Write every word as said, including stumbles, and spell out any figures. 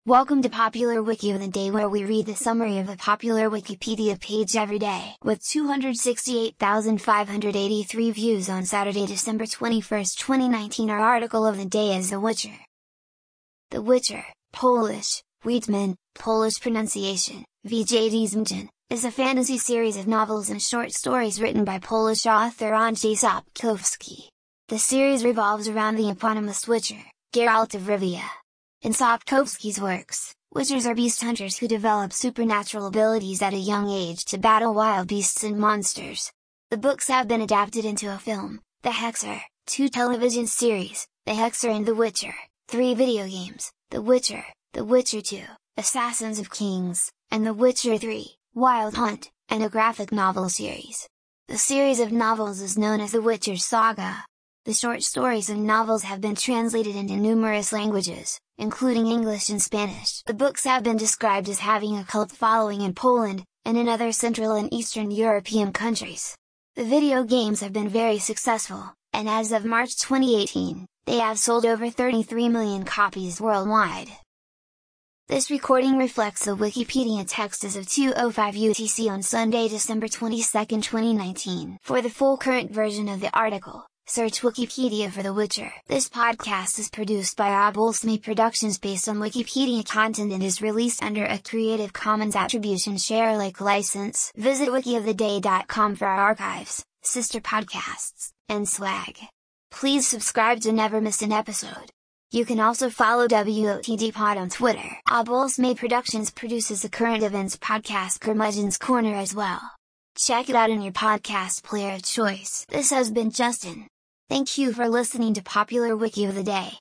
Welcome to Popular Wiki of the Day, where we read the summary of a popular Wikipedia page every day. With two hundred sixty-eight thousand five hundred eighty-three views on Saturday, December twenty-first, twenty nineteen, our article of the day is The Witcher. The Witcher, Polish, Wiedźmin, Polish pronunciation, Wiedźmin, is a fantasy series of novels and short stories written by Polish author Andrzej Sapkowski. The series revolves around the eponymous Witcher, Geralt of Rivia. In Sapkowski's works, witchers are beast hunters who develop supernatural abilities at a young age to battle wild beasts and monsters. The books have been adapted into a film, The Hexer, two television series, The Hexer and The Witcher, three video games, The Witcher, The Witcher two, Assassins of Kings, and The Witcher three, Wild Hunt, and a graphic novel series. The series of novels is known as The Witcher Saga. The short stories and novels have been translated into numerous languages, including English and Spanish. The books have been described as having a cult following in Poland, and in other Central and Eastern European countries. The video games have been very successful, and as of March twenty eighteen, they have sold over thirty-three million copies worldwide. This recording reflects the Wikipedia text as of two oh five U T C on Sunday, December twenty-second, twenty nineteen. For the full current version of the article, search Wikipedia for The Witcher. This podcast is produced by Obolsme Productions based on Wikipedia content and is released under a Creative Commons Attribution Share Alike license. Visit wiki of the day dot com for our archives, sister podcasts, and swag. Please subscribe to never miss an episode. You can also follow W O T D Pod on Twitter. Obolsme Productions produces the current events podcast Curmudgeon's Corner as well. Check it out in your podcast player of choice. This has been Justin. Thank you for listening to Popular Wiki of the Day.